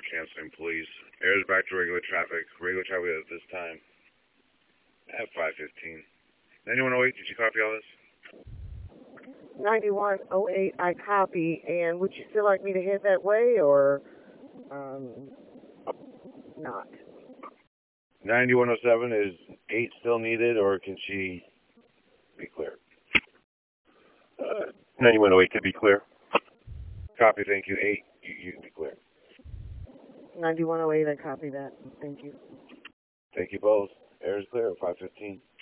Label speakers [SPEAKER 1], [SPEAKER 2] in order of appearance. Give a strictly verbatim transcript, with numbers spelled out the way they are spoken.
[SPEAKER 1] canceling, please. Airs back to regular traffic. Regular traffic at this time at five fifteen. ninety-one oh eight, did you copy all this?
[SPEAKER 2] ninety-one oh eight, I copy. And would you still like me to head that way or um, not?
[SPEAKER 1] ninety-one oh seven, is eight still needed, or can she be clear? Uh, ninety-one oh eight could be clear. Copy, thank you. eight, you, you can be clear.
[SPEAKER 2] ninety-one oh eight, I copy that. Thank you.
[SPEAKER 1] Thank you both. Air is clear at five fifteen.